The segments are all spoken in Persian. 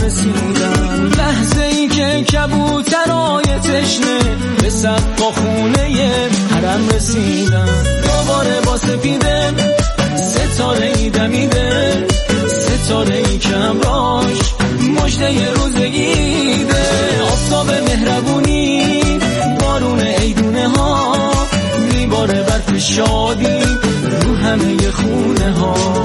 رسیدن، لحظه ای که کبوترای تشنه به سقف خونه حرم رسیدن. دوباره با سپیده ستاره ای دمیده، ستاره ای که همراش مژده روزگیده. آفتاب مهربونی بارون ایدونه ها میباره برف شادی رو همه خونه ها.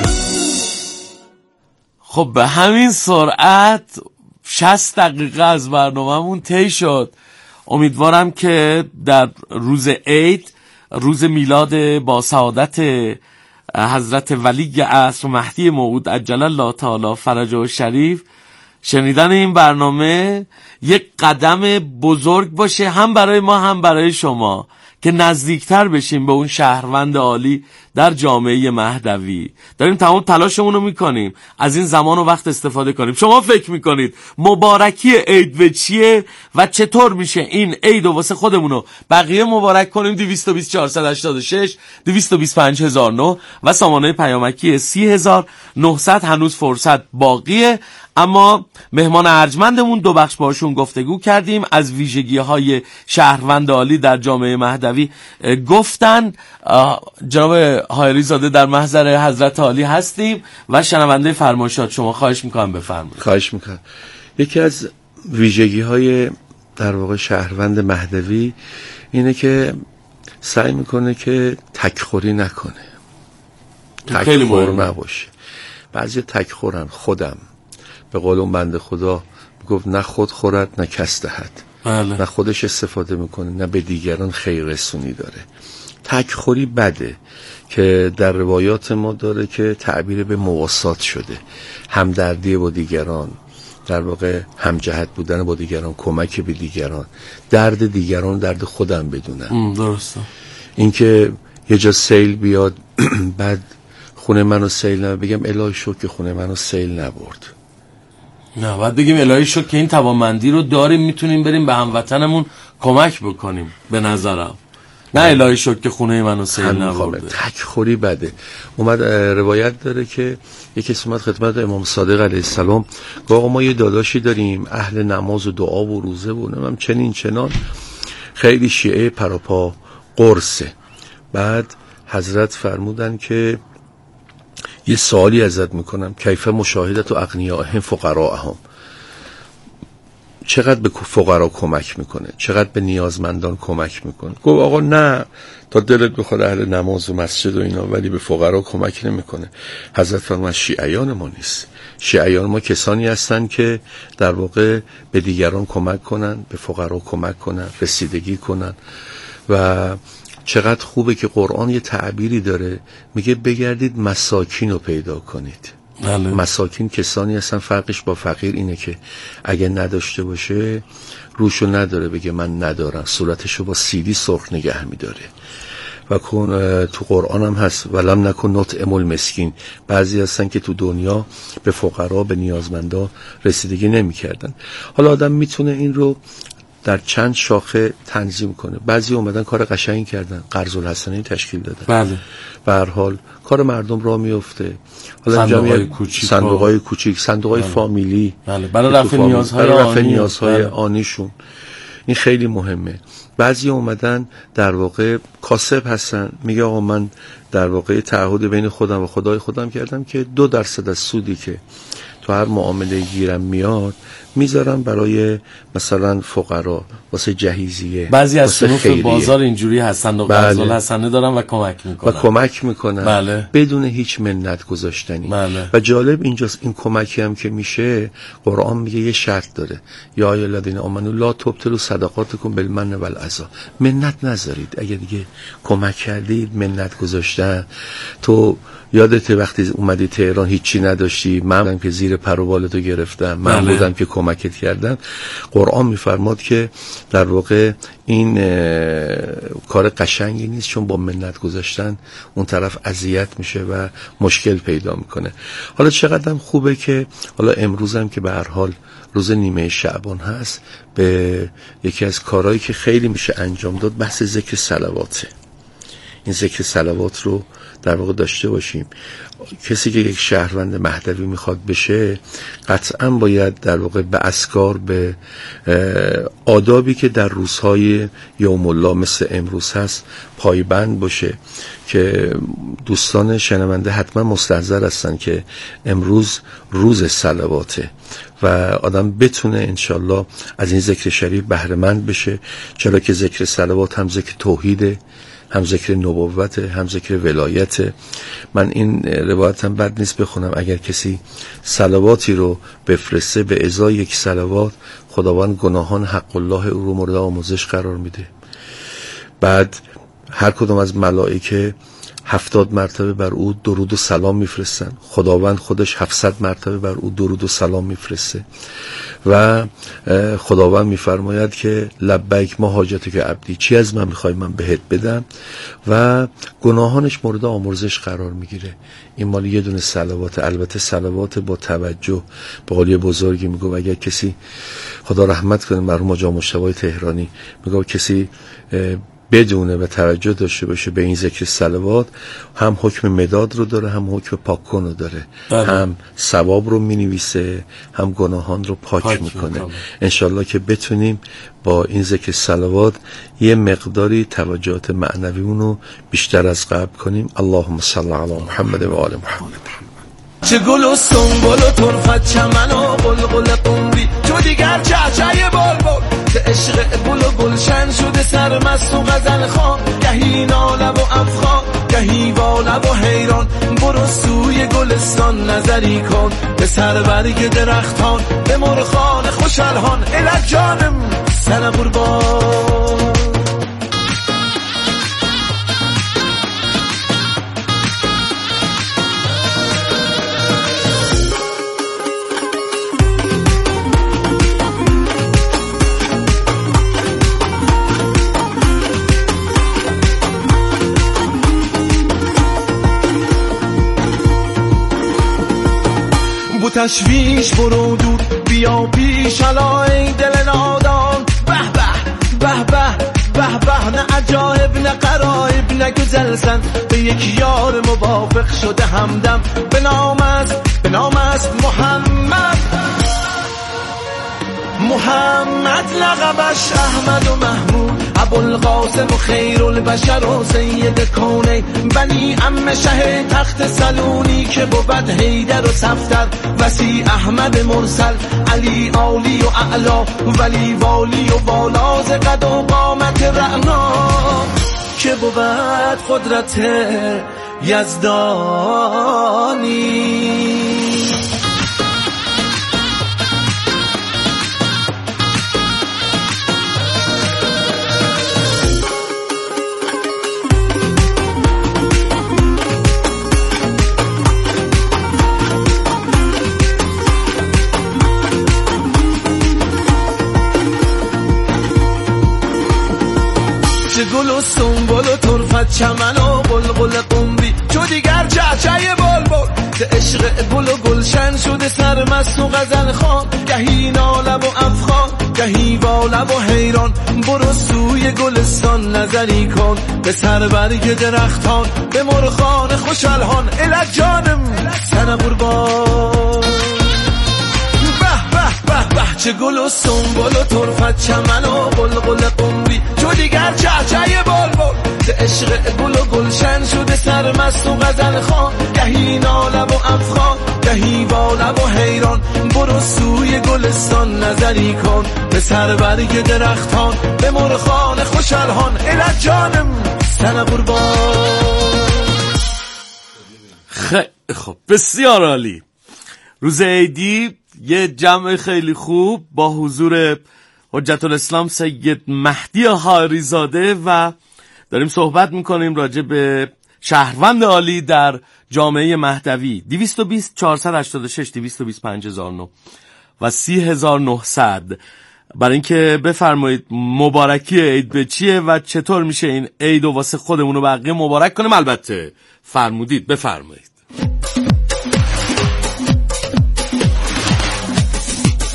خب به همین سرعت 60 دقیقه از برنامه‌مون طی شد. امیدوارم که در روز عید، روز میلاد با سعادت حضرت ولی عصر مهدی موعود عجل الله تعالی فرجه شریف، شنیدن این برنامه یک قدم بزرگ باشه، هم برای ما هم برای شما، که نزدیکتر بشیم به اون شهروند عالی در جامعه مهدوی. داریم تمام تلاشمون رو میکنیم از این زمان و وقت استفاده کنیم. شما فکر میکنید مبارکی عید به چیه و چطور میشه این عید و واسه خودمونو بقیه مبارک کنیم؟ 220 486 225 1009 و سامانه پیامکی 30900 هنوز فرصت باقیه. اما مهمان ارجمندمون دو بخش باشون گفتگو کردیم، از ویژگی‌های شهروند عالی در جامعه مهدوی گفتن. جناب حائری زاده در محضر حضرت عالی هستیم و شنونده فرمایشات شما. خواهش میکنم بفرمایید. خواهش میکنم. یکی از ویژگی‌های در واقع شهروند مهدوی اینه که سعی میکنه که تکخوری نکنه، تکخور نباشه. بعضی تکخورن. خودم به قول اون بنده خدا گفت نه خود خورد نه کس دهد. نه خودش استفاده میکنه نه به دیگران خیر رسونی داره. تکخوری بده که در روایات ما داره که تعبیر به مواسات شده، همدردی با دیگران، در واقع همجهت بودن با دیگران، کمک به دیگران، درد دیگران درد خودم بدونم. درسته. این که یه جا سیل بیاد بعد خونه منو سیل نبرد، بگم الهی شکر که خونه منو سیل نبرد. نه، باید بگیم الهی شکر که این توانمندی رو داریم، میتونیم بریم به هموطنمون کمک بکنیم. به نظرم نه الهی شکر که خونه منو سیل نبرده. تکخوری بده. اومد روایت داره که یکی اومد خدمت امام صادق علیه السلام گفت آقا ما یه داداشی داریم اهل نماز و دعا و روزه و نمیم چنین چنان، خیلی شیعه پراپا قرصه. بعد حضرت فرمودن که یه سوالی ازت میکنم، کیف مشاهدت و اغنیاءهم فقراءهم، چقدر به فقرا کمک میکنه، چقدر به نیازمندان کمک میکنه؟ گفت آقا نه، تا دلت بخواد اهل نماز و مسجد و اینا، ولی به فقرا کمک نمیکنه. حضرت فرمود شیعیان ما نیست. شیعیان ما کسانی هستن که در واقع به دیگران کمک کنن، به فقرا کمک کنن، رسیدگی کنن. و چقدر خوبه که قرآن یه تعبیری داره، میگه بگردید مساکین رو پیدا کنید. مساکین کسانی هستن، فرقش با فقیر اینه که اگه نداشته باشه روشو نداره بگه من ندارم، صورتشو با سیدی سرخ نگه میداره. و تو قرآن هم هست ولم نکن نطعم المسکین. بعضی هستن که تو دنیا به فقرا به نیازمندا رسیدگی نمیکردن. حالا آدم میتونه این رو در چند شاخه تنظیم کنه. بعضی اومدن کار قشنگ کردن، قرض الحسنه تشکیل دادن. بله. به هر حال کار مردم راه میفته. حالا صندوق‌های کوچیک، صندوق‌های فامیلی، بله، برای رفع نیازهای آنیشون. این خیلی مهمه. بعضی اومدن در واقع کاسب هستن، میگه آقا من در واقع تعهد بین خودم و خدای خودم کردم که 2% از سودی که تو هر معامله گیرم میاد میذارم برای مثلا فقرا، واسه جهیزیه. بعضی از صنوف بازار اینجوری هستن و قرض الحسنه دارن و کمک میکنن. بله. بدون هیچ منت گذاشتنی. بله. و جالب اینجاست این کمکی هم که میشه، قرآن میگه یه شرط داره، یا ای الذین آمنوا لا تبطلوا صدقاتکم بالمن والعذا. منت نذارید. اگه دیگه کمک کردید منت گذاشتن، تو یادته وقتی اومدی تهران هیچی نداشتی، من بودم که زیر پر و بالتو گرفتم، من بودم که کمکت کردم. قرآن میفرماد که در واقع این کار قشنگی نیست، چون با منت گذاشتن اون طرف اذیت میشه و مشکل پیدا میکنه. حالا چقدر خوبه که حالا امروز هم که به هر حال روز نیمه شعبان هست، به یکی از کارهایی که خیلی میشه انجام داد بحث ذکر صلواته. این ذکر صلوات رو در واقع داشته باشیم. کسی که یک شهروند مهدوی میخواد بشه قطعا باید در واقع به اذکار، به آدابی که در روزهای یوم الله مثل امروز هست پایبند باشه، که دوستان شنونده حتما مستحضر هستن که امروز روز صلواته و آدم بتونه انشالله از این ذکر شریف بهره مند بشه، چرا که ذکر صلوات هم ذکر توحیده، هم ذکر نبوت، هم ذکر ولایت. من این روایت هم بد نیست بخونم، اگر کسی صلواتی رو بفرسته به ازای یک صلوات، خداوند گناهان حق الله او رو مورد آموزش قرار میده. بعد هر کدوم از ملائکه 70 مرتبه بر او درود و سلام میفرستن، خداوند خودش 700 مرتبه بر او درود و سلام میفرسته و خداوند میفرماید که لبیک ما حاجتک عبدی، چی از من میخوای من بهت بدم، و گناهانش مورد آمرزش قرار میگیره. این مال یه دونه صلوات. البته صلوات با توجه. به قول بزرگی میگه اگر کسی، خدا رحمت کنه مرحوم آقا مجتبی تهرانی، میگه کسی بدونه و توجه داشته باشه به این ذکر صلوات، هم حکم مداد رو داره، هم حکم پاک کن رو داره، هم ثواب رو مینویسه، هم گناهان رو پاک میکنه. انشالله که بتونیم با این ذکر صلوات یه مقداری توجهات معنویمون رو بیشتر از قبل کنیم. اللهم صل علی محمد و آل محمد. چه گل و سنبل و طرفت چمن و قلقل قمری، تو دیگر چهچه بلبل که عشق گل و گلشن شده سرمست و غزل خوان، گهی ناله و افخان گهی واله و حیران. برو سوی گلستان نظری کن به سربرگ درختان، به مرغان خوش الحان الک جانم سر قربان. تشویش برو دور بیا پیش علای دل نادان. به به به به به به، نه عجایب نه قرایب نه گزلسن، به یک یار موافق شده همدم، به نام است محمد لقبش احمد و محمود، ابوالقاسم و خیر البشر و سید کونه، بنی عم شه تخت سلونی که بود حیدر و صفدر، وسی احمد مرسل، علی عالی و اعلا، ولی والی و والا، ز قد و قامت رعنا که بود قدرت یزدانی. گل و سنبل و طرفت چمن و قلقل قمری، چو دیگر چهچه بلبل که عشق گل و گلشن شده سرمست و غزل خوان، گهی ناله و افخان گهی واله و حیران. برو سوی گلستان نظری کن به سربرگ درختان، به مرغان خوش الحان الک جانم سر قربان. چه گل و سنبل و طرفت چمن و قلقل قمری، چو دیگر چهچه بلبل که عشق گل و گلشن شده سرمست و غزل خوان، گهی ناله و افخان گهی واله و حیران. برو سوی گلستان نظری کن به سربرگ درختان، به مرغان خوش الحان الک جانم سر قربان. خب بسیار عالی. روز عیدی یه جمع خیلی خوب با حضور حجت الاسلام سید مهدی حائری زاده و داریم صحبت میکنیم راجع به شهروند عالی در جامعه مهدوی. 220 486 220 5009 و 30900 برای اینکه بفرمایید مبارکی عید به چیه و چطور میشه این عید و واسه خودمون و بقیه مبارک کنیم. البته فرمودید بفرمایید.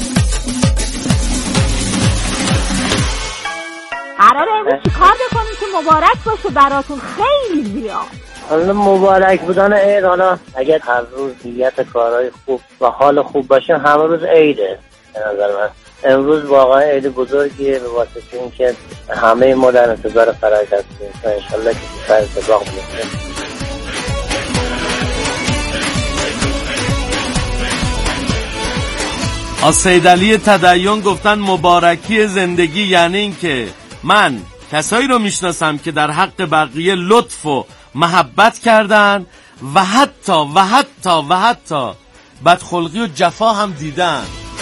قراره امروز چی کار بکنیم تو مبارک باشه براتون خیلی زیاد. حالا مبارک بودن عید، حالا اگر هر روز نیت کارهای خوب و حال خوب باشه همه روز عیده. به نظر من امروز واقعا عید بزرگیه به واسطه اینکه همه ما در انتظار فرج هستیم و انشالله که بیشتر اتفاق بیفته. سید علی تدین گفتن مبارکی زندگی یعنی این که من کسایی رو میشناسم که در حق بقیه لطف و محبت کردن و حتی بدخلقی و جفا هم دیدن.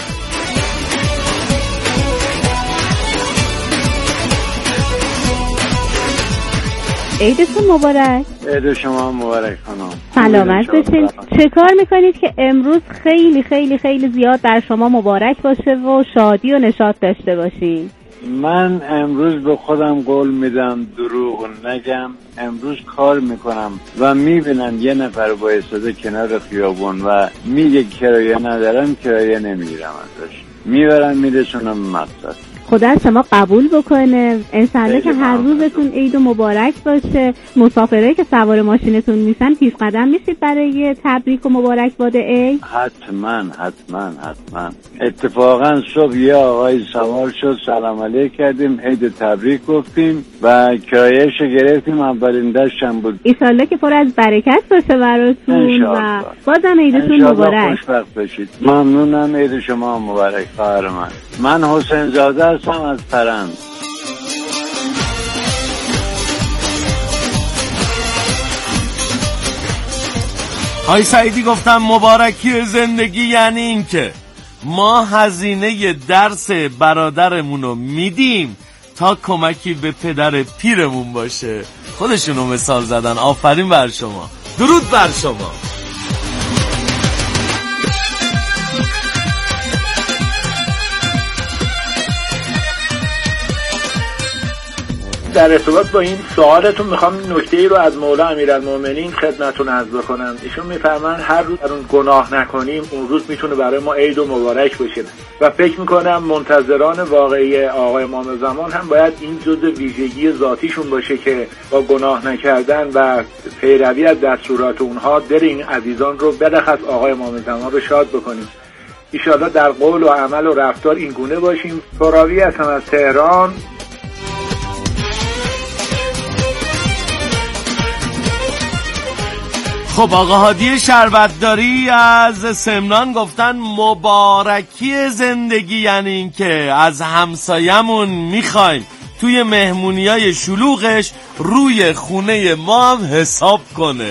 عیدتون مبارک. عید شما مبارک خانم. سلامت باشین. چه کار میکنید که امروز خیلی خیلی خیلی زیاد بر شما مبارک باشه و شادی و نشاط داشته باشین؟ من امروز به خودم قول میدم دروغ نگم. امروز کار میکنم و میبینم یه نفر وایساده کنار خیابون و میگه کرایه ندارم، کرایه نمیگیرم ازش، میبرم میرسونم مقصد. خدا از شما قبول بکنه. انشالله که هر روزتون عید و مبارک باشه. مسافرایی که سوار ماشینتون میشن پیش قدم میشید برای تبریک و مبارک باد عید؟ حتما. اتفاقا صبح یه آقای سوار شد، سلام علیک کردیم، عید تبریک گفتیم و کرایه‌اش گرفتیم. اولین دشتم بود. انشالله که پر از برکت باشه براتون و بازم عیدتون مبارک. خوشبخت باشید. ممنونم. عید شما مبارک خواهر من حسین زاده هستم از پرند. های سعیدی گفتم مبارکی زندگی یعنی این که ما هزینه درس برادرمون رو میدیم تا کمکی به پدر پیرمون باشه. خودشونو مثال زدن. آفرین بر شما. درود بر شما. در ارتباط با این سوالتون میخوام نکته‌ای رو از مولا امیرالمومنین خدمتتون عرض بکنم. ایشون میفرمان هر روز اون گناه نکنیم اون روز میتونه برای ما عید و مبارک باشه و فکر میکنم منتظران واقعی آقای امام زمان هم باید این جزء ویژگی ذاتیشون باشه که با گناه نکردن و پیروی از دستورات اونها دل این عزیزان رو بلخص آقای امام زمان رو شاد بکنیم. ان در قول و عمل و رفتار این گونه باشیم. فراوی هستم از تهران. خب آقا هادی شربتداری از سمنان گفتن مبارکی زندگی یعنی این که از همسایمون میخوایم توی مهمونیای شلوغش روی خونه ما هم حساب کنه.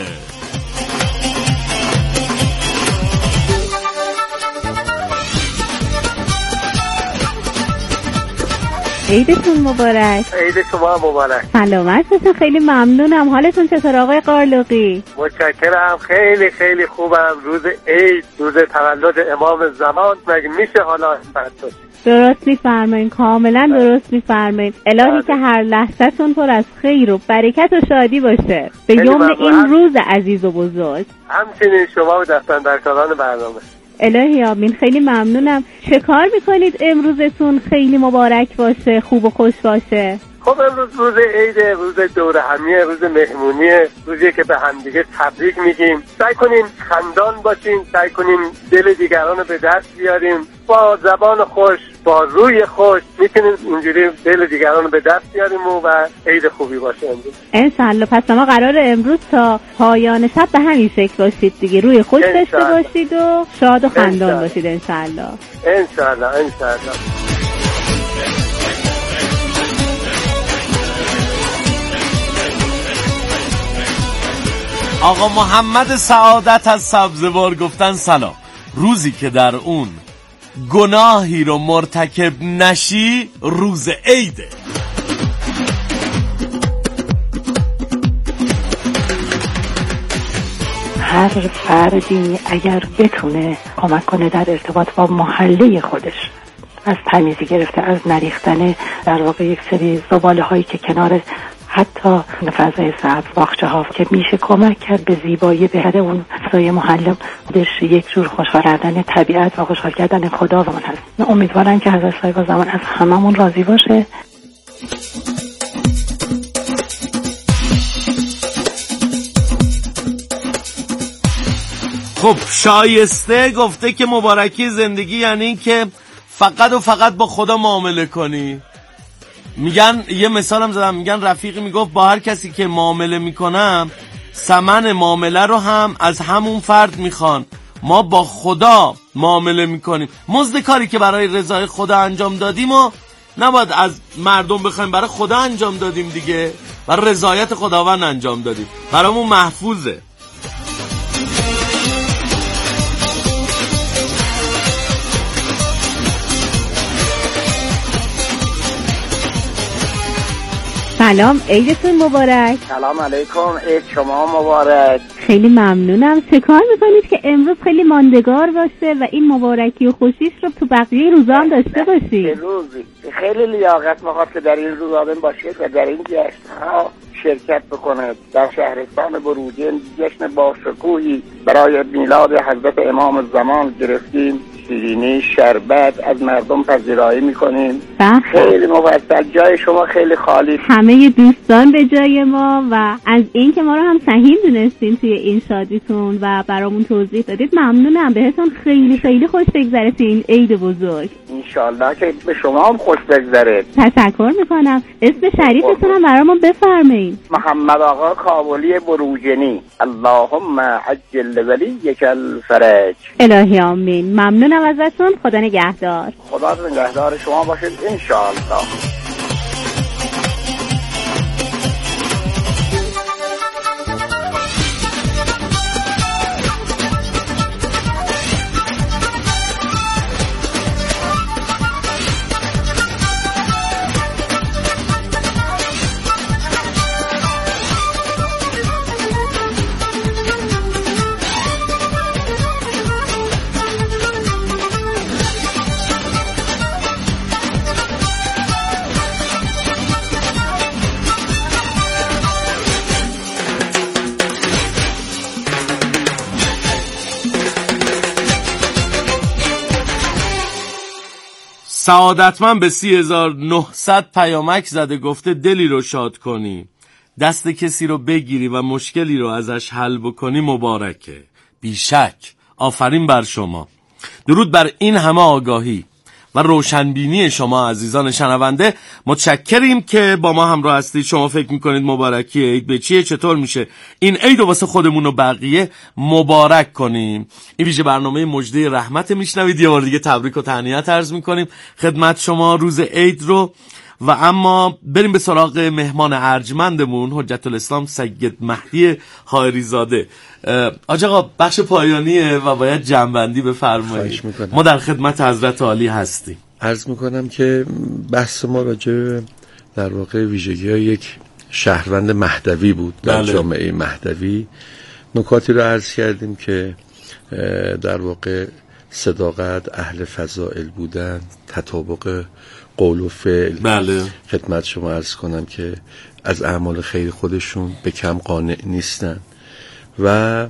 عیدتون مبارک. عید شما مبارک. سلامت باشین. خیلی ممنونم. حالتون چطور آقای قارلقی؟ متشکرم. خیلی خیلی خوبم. روز عید، روز تولد امام زمان، مگه میشه حالا بد باشه؟ درست میفرمایین. کاملا درست میفرمایین. الهی که هر لحظه‌تون پر از خیر و برکت و شادی باشه به یوم این روز عزیز و بزرگ. همچنین شما و دستاندرکاران برنامه. الهی آمین. خیلی ممنونم. چه کار میکنید امروزتون خیلی مبارک باشه، خوب و خوش باشه؟ خب امروز روز عیده، روز دور همیه، روز مهمونیه، روزی که به همدیگه تبریک میگیم. سعی کنیم خندان باشیم، سعی کنیم دل دیگران رو به دست بیاریم. با زبان خوش، با روی خوش میتونیم اینجوری دل دیگران رو به دست بیاریم و عید خوبی باشه امروز انشالله. پس ما قرار امروز تا پایان شب به همین شکل باشید دیگه، روی خوش داشته باشید و شاد و خندان باشید انشالله. انشالله. آقا محمد سعادت از سبزوار گفتن سلام. روزی که در اون گناهی رو مرتکب نشی روز عیده. هر فردی اگر بتونه کمک کنه در ارتباط با محله خودش، از تمیزی گرفته، از نریختن در واقع یک سری زباله هایی که کنار حتی فضای سبز، باغچه ها که میشه کمک کرد به زیبایی بهتر اون فضای محله، خودش یک جور خوشحال کردن طبیعت و خوشحال کردن خداوند هست. من امیدوارم که حضرت صاحب زمان از هممون راضی باشه. خب شایسته گفته که مبارکی زندگی یعنی این که فقط و فقط با خدا معامله کنی. میگن یه مثالم زدم، میگن رفیقی میگفت با هر کسی که معامله میکنم ثمن معامله رو هم از همون فرد میخوان. ما با خدا معامله میکنیم، مزد کاری که برای رضای خدا انجام دادیم و نباید از مردم بخوایم، برای خدا انجام دادیم دیگه، برای رضایت خداوند انجام دادیم، برامون محفوظه. سلام، عیدتون مبارک. سلام علیکم، عید شما مبارک. خیلی ممنونم. چه کار میکنید که امروز خیلی ماندگار باشه و این مبارکی و خوشیش رو تو بقیه روزا هم داشته باشید؟ خیلی لیاقت میخواد که در این روز آدم باشید و در این جشن‌ها شرکت بکنه. در شهرستان بروجین جشن باشکوهی برای میلاد حضرت امام زمان گرفتیم، شیرینی شربت از مردم پذیرایی میکنیم. خیلی مفصل، جای شما خیلی خالی، همه دوستان به جای ما، و از این که ما رو هم سهیم دونستین توی این شادیتون و برامون توضیح دادید ممنونم. بهتون خیلی خیلی خوش بگذره توی این عید بزرگ. انشالله که به شما هم خوش بگذره. تشکر میکنم. اسم شریفتون هم برامون بفرمایید. محمد آقا کابلی بروجینی. اللهم عجل ولیک الفرج. الهی آمین. ممنونم ازتون. خدا نگهدار. خدا نگهدار شما باشید انشالله. سعادتمند به 3900 پیامک زده، گفته دلی رو شاد کنی، دست کسی رو بگیری و مشکلی رو ازش حل بکنی مبارکه. بیشک. آفرین بر شما. درود بر این همه آگاهی و روشنبینی شما عزیزان شنونده. متشکریم که با ما همراه هستید. شما فکر میکنید مبارکی عید به چیه؟ چطور میشه این عید رو واسه خودمون و بقیه مبارک کنیم؟ این ویژه برنامه مژده رحمت میشنوید. یه بار دیگه تبریک و تهنیت عرض میکنیم خدمت شما روز عید رو. و اما بریم به سراغ مهمان ارجمندمون، حجت الاسلام سید مهدی خائری زاده. آج آقا بخش پایانیه و باید جمع‌بندی بفرمایید. ما در خدمت حضرت عالی هستیم. عرض میکنم که بحث ما راجع در واقع ویژگی‌های یک شهروند مهدوی بود در جامعه مهدوی. نکاتی رو عرض کردیم که در واقع صداقت، اهل فضائل بودن، تطابق قول و فعل. بله. خدمت شما عرض کنم که از اعمال خیر خودشون به کم قانع نیستن و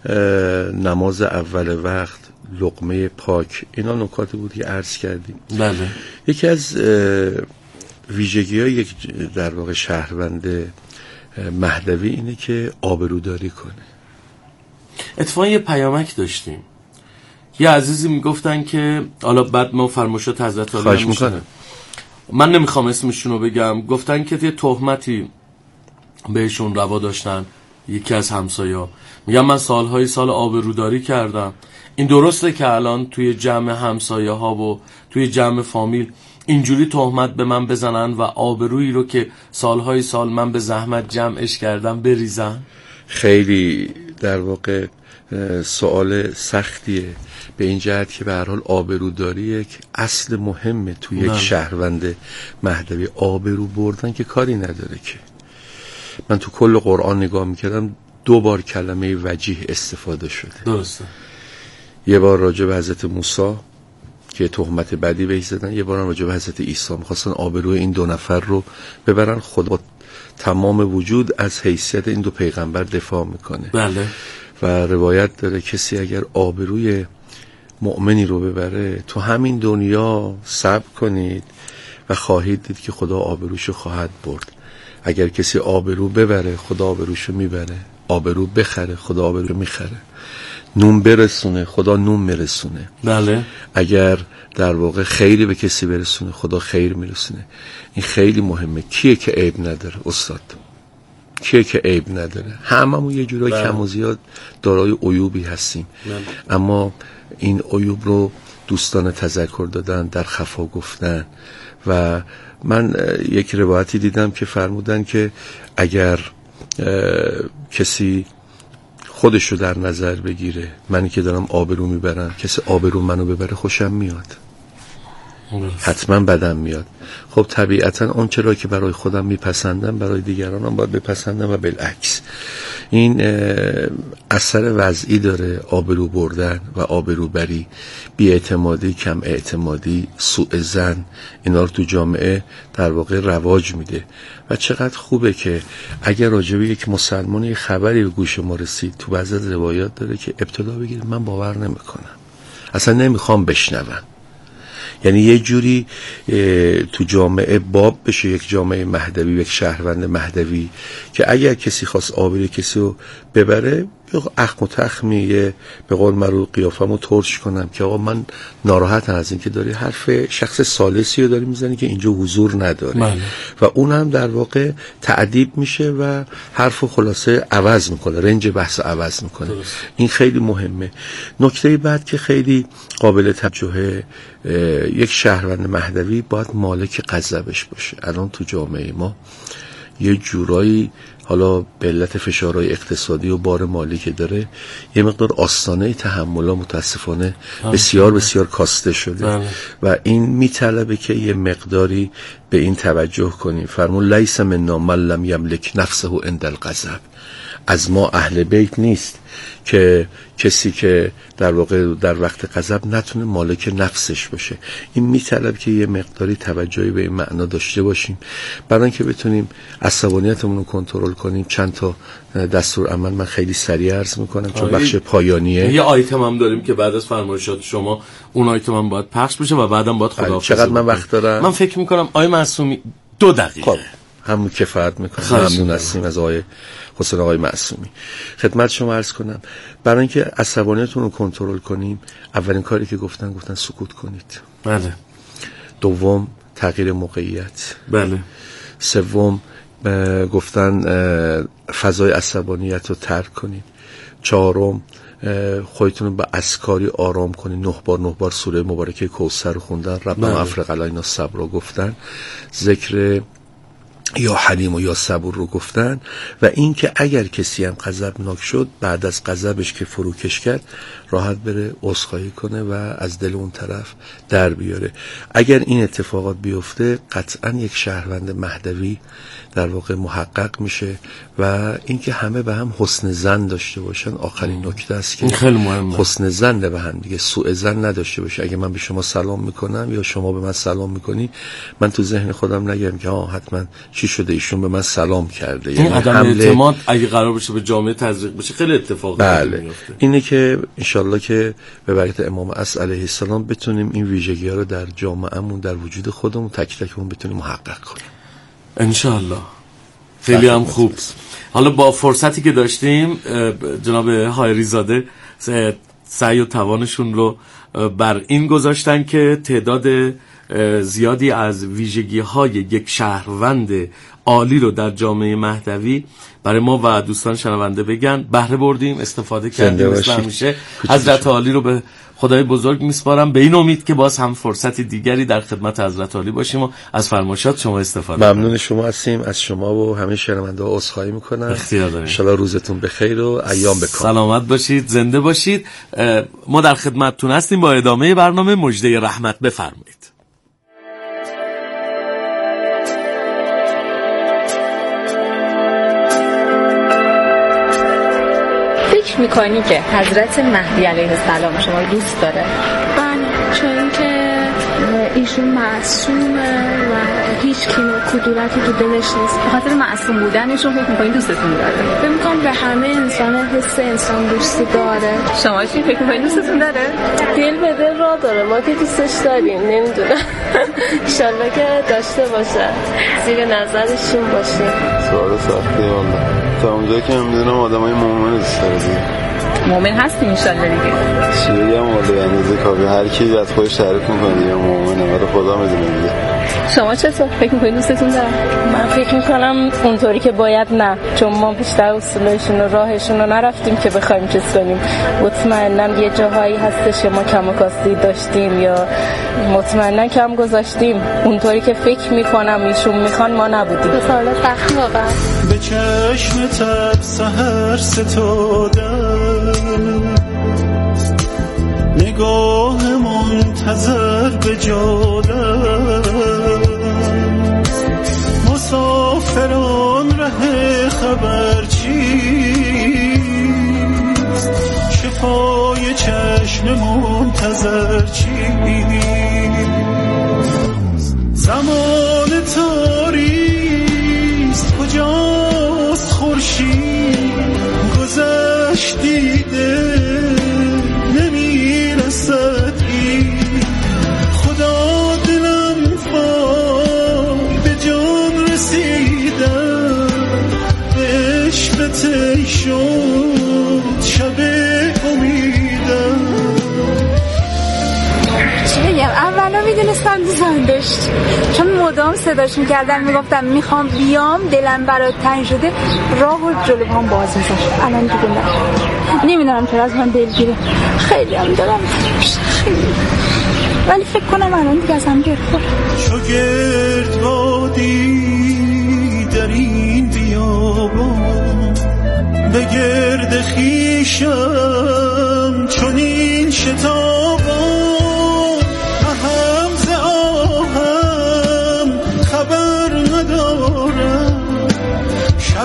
نماز اول وقت، لقمه پاک، اینا نکاتی بود که عرض کردیم. بله. یکی از ویژگی‌های یک در واقع شهروند مهدوی اینه که آبروداری کنه. اتفاقا یه پیامک داشتیم، یه عزیزی میگفتن که حالا بعد ما فرمایشات حضرت عالی خواهش میکنم، من نمیخوام اسمشون رو بگم، گفتن که یه تهمتی بهشون روا داشتن یکی از همسایا. میگم من سالهای سال آبروداری کردم. این درسته که الان توی جمع همسایه ها و توی جمع فامیل اینجوری تهمت به من بزنن و آبرویی رو که سالهای سال من به زحمت جمعش کردم بریزن؟ خیلی در واقع سوال سختیه، به این جهت که به هر حال آبروداری یک اصل مهمه توی یک شهروند مهدوی. آبرو بردن که کاری نداره که. من تو کل قرآن نگاه میکردم 2 بار کلمه وجیه استفاده شده. درسته. یه بار راجع به حضرت موسی که تهمت بدی بهش زدن، یه بار راجع به حضرت عیسی می‌خواستن آبروی این 2 نفر رو ببرن. خدا تمام وجود از حیثیت این 2 پیغمبر دفاع میکنه. بله. و روایت داره کسی اگر آبروی مؤمنی رو ببره تو همین دنیا صبر کنید و خواهید دید که خدا آبروشو خواهد برد. اگر کسی آبرو ببره خدا آبروشو میبره، آبرو بخره خدا آبرو میخره. نون برسونه خدا نون میرسونه. بله. اگر در واقع خیری به کسی برسونه خدا خیر میرسونه. این خیلی مهمه. کیه که عیب نداره استاد؟ کیه که عیب نداره؟ هممون یه جورای کم و زیاد دارای عیوبی هستیم. اما این عیوب رو دوستان تذکر دادن، در خفا گفتن. و من یک روایتی دیدم که فرمودن که اگر کسی خودشو در نظر بگیره، منی که دارم آبرو میبرم، کسی آبرو منو ببره خوشم میاد، حتما بدم میاد. خب طبیعتا اون چرا که برای خودم میپسندم برای دیگرانم باید بپسندم و بالعکس. این اثر وضعی داره، آبرو بردن و آبرو بری، بی‌اعتمادی، کم اعتمادی، سوء ظن، اینا رو تو جامعه در واقع رواج میده. و چقدر خوبه که اگر راجبه یک مسلمانی خبری به گوش ما رسید، تو بعضی از روایات داره که ابتدا بگید من باور نمیکنم، اصلا نمیخوام بشنوم. یعنی یه جوری تو جامعه باب بشه، یک جامعه مهدوی، یک شهروند مهدوی، که اگر کسی خواست آبروی کسی رو ببره، اخم و تخمی به قول معروف قیافمو ترش کنم که آقا من ناراحتم از این که داری حرف شخص ثالثی رو داری میزنی که اینجا حضور نداره. بله. و اون هم در واقع تعدیب میشه و حرف و خلاصه عوض میکنه، رنج بحث عوض میکنه. درست. این خیلی مهمه. نکته بعد که خیلی قابل توجهه، یک شهروند مهدوی باید مالک غضبش باشه. الان تو جامعه ما یه جورایی، حالا به علت فشارهای اقتصادی و بار مالی که داره، یه مقدار آستانه تحمل متاسفانه بسیار بسیار کاسته شده. و این میطلبه که یه مقداری به این توجه کنیم. فرمون لیس منا من لم یملک نفسه عند الغضب. از ما اهل بیت نیست که کسی که در واقع در وقت غضب نتونه مالک نفسش باشه. این میطلب که یه مقداری توجهی به این معنا داشته باشیم برای اینکه بتونیم عصبانیتمون رو کنترل کنیم. چند تا دستور عمل من خیلی سریع عرض میکنم چون بخش پایانیه. یه آیتم هم داریم که بعد از فرمایشات شما اون آیتم هم باید پخش بشه و بعدم باید خداحافظی. چقدر من وقت دارم؟ من فکر میکنم آقای معصومی 2 دقیقه. خب همون کفایت میکنه. ممنون هستیم از حسین آقای معصومی. خدمت شما عرض کنم برای اینکه عصبانیتون رو کنترل کنیم، اولین کاری که گفتن سکوت کنید. بله. دوم تغییر موقعیت. بله. سوم گفتن فضای عصبانیت رو ترک کنید. چهارم خودتون رو به اسکاری آرام کنید. 9 بار سوره مبارکه کوثر رو خوندن، ربنا افرغ علینا الصبر رو گفتن، ذکر یا حلیم و یا صبور رو گفتن. و این که اگر کسی هم غضبناک شد، بعد از غضبش که فروکش کرد، راحت بره عذرخواهی کنه و از دل اون طرف در بیاره. اگر این اتفاقات بیفته، قطعا یک شهروند مهدوی در واقع محقق میشه. و اینکه همه به هم حسن ظن داشته باشن آخرین نکته است که خیلی مهمه. حسن ظن به هم دیگه، سوء ظن نداشته باشه. اگه من به شما سلام میکنم یا شما به من سلام میکنی، من تو ذهن خودم نگم که حتما چی شده ایشون به من سلام کرده. یعنی عدم اعتماد اگه قرار بشه به جامعه تزریق بشه خیلی اتفاقات میفته. اینه که انشالله که به برکت امام عصر علیه السلام بتونیم این ویژگی‌ها رو در جامعهمون، در وجود خودمون تک تکمون بتونیم محقق کنیم انشالله. خیلی هم خوب. حالا با فرصتی که داشتیم جناب هایری زاده سعی و توانشون رو بر این گذاشتن که تعداد زیادی از ویژگی‌های یک شهروند عالی رو در جامعه مهدوی برای ما و دوستان شنونده بگن. بهره بردیم، استفاده کردیم مثل همیشه. حضرت عالی رو به خدای بزرگ میسپارم، به این امید که باز هم فرصت دیگری در خدمت حضرت عالی باشیم و از فرمایشات شما استفاده کنیم. ممنون شما هستیم. از شما و همه شنونده‌ها عذرخواهی میکنم. اختیار داریم. ان شاءالله روزتون بخیر و ایام بکام. سلامت باشید، زنده باشید. ما در خدمتتون هستیم با ادامه برنامه مژده رحمت. بفرمایید. فکر میکنی که حضرت مهدی علیه السلام شما رو دوست داره؟ بله، چون که ایشون معصومه و هیچ کدورتی تو دلش نیست. به خاطر معصوم بودنشون فکر میکنی دوستتون داره؟ فکر میکنم به همه انسان حس انسان دوستی داره. شما چی فکر میکنی دوستتون داره؟ دل به دل راه داره، ما که دوستش داریم. نمیدونم انشالله که داشته باشه، زیر نظرشون باشیم. سوال سختی والله. تا اونجا که من میدونم آدمای مومن دوست داره. مؤمن هستیم ان شاء الله دیگه. چی بگم والله یعنی کافی هر کی از خودش تعریف میکنه یا مؤمنه ولی خدا میدونه دیگه. شما چطور فکر میکنید دوستتون دارم؟ من فکر میکنم اونطوری که باید نه، چون ما بیشتر اصولشون و راهشون رو نرفتیم که بخوایم چیز کنیم. مطمئنم یه جاهایی هستش که ما کم و کاستی داشتیم یا مطمئنم کم گذاشتیم، اونطوری که فکر میکنم ایشون میخوان ما نبودیم. به سوالات بخت واقعا به چشمت سحر ستودم، نگاه منتظر به جادم، مسافران ره خبر چیست، شفای چشم منتظر چیست، زمان تاریست کجاست خورشید، گذشت دیده نمیرسد این، خدا دلم وای به جان رسیدم، عشق تی شد شب امیدم. چی بگم، اولا میدونستم دوستم داشت، چون مدام صداش میکردن میگفتم میخوام بیام، دلم برات تنگ شده، راه و جلو هم باز میشد. الان دیگه نه، نمیدونم چرا از من دلگیره، خیلی هم دلم خیلی، ولی فکر کنم الان دیگه از هم گرفت. چو گردبادی در این بیابان، به گرد خویشم چون این شتابان، اهم ز آهم خبر ندارم، شب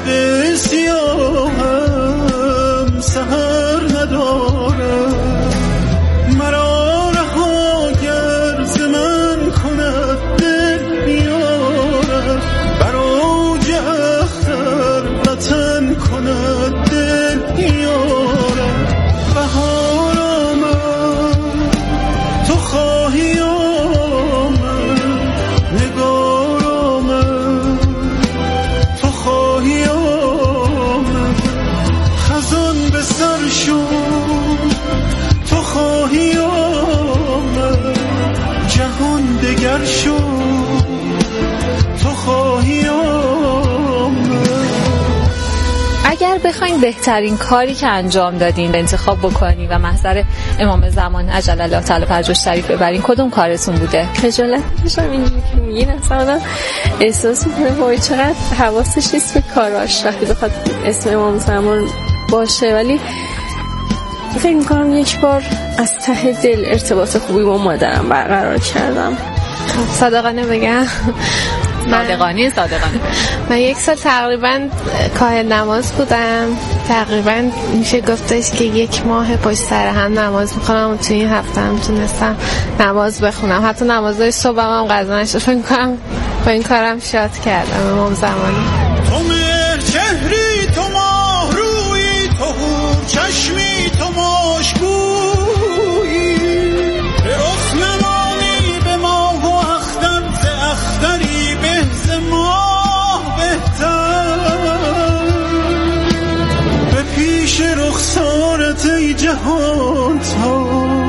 سیاهم سحر ندارم، مرا رها گر ز من کند دل میارم، بر اوج اختر وطن کند دل میارم، بهار آمد تو خواهی آمد، نگار آمد تو خواهی آمد، خزان به سر شد تو خواهی آمد، جهان دگر شد تو خواهی آمد. اگر بخواید بهترین کاری که انجام دادین انتخاب بکنین و محضر امام زمان عجل الله تعالی فرجه شریف ببرین، کدوم کارتون بوده؟ خجالت میشم اینجوری که میگین، اصلا احساس میکنه وای چقدر حواسش نیست به کاراش وقتی بخواد اسم امام زمان باشه، ولی فکر میکنم یک بار از ته دل ارتباط خوبی با مادرم برقرار کردم. صادقانه بگم، صادقانه من 1 سال تقریبا کاهل نماز بودم، تقریبا میشه گفتش که 1 ماه پشت سر هم نماز میخونم و توی این هفته هم تونستم نماز بخونم، حتی نمازهای صبح هم قضا نشد. فکر میکنم با این کارم شاد کردم امام زمانی. تو مهر چهری، تو ماه روی، تو هور چشمی، تو مشکویی، به رخ نمانی به ماه و اختر، ز اختری به ز ماه بهتر، به پیش رخسارت ای جهان تا،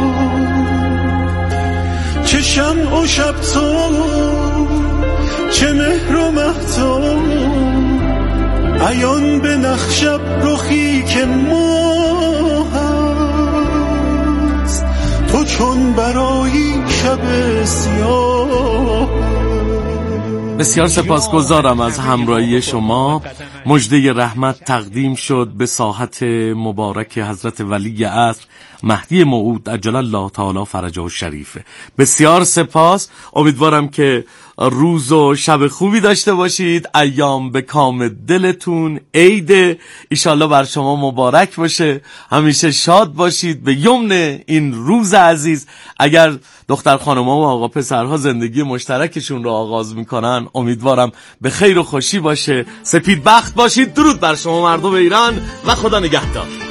چه شمع و شب تو، چه مهر و مهتاب، عیان به نخشب رخی که ماه هست، تو چون برای شب سیاه. بسیار سپاسگزارم از همراهی شما. مژده رحمت تقدیم شد به ساحت مبارک حضرت ولی عصر مهدی موعود عجل الله تعالی فرجه الشریف. بسیار سپاس. امیدوارم که روز و شب خوبی داشته باشید. ایام به کام دلتون، عید ایشالله بر شما مبارک باشه. همیشه شاد باشید به یمن این روز عزیز. اگر دختر خانم‌ها و آقا پسرها زندگی مشترکشون رو آغاز میکنن، امیدوارم به خیر و خوشی باشه. سپید بخت باشید. درود بر شما مردم ایران و خدا نگهدار.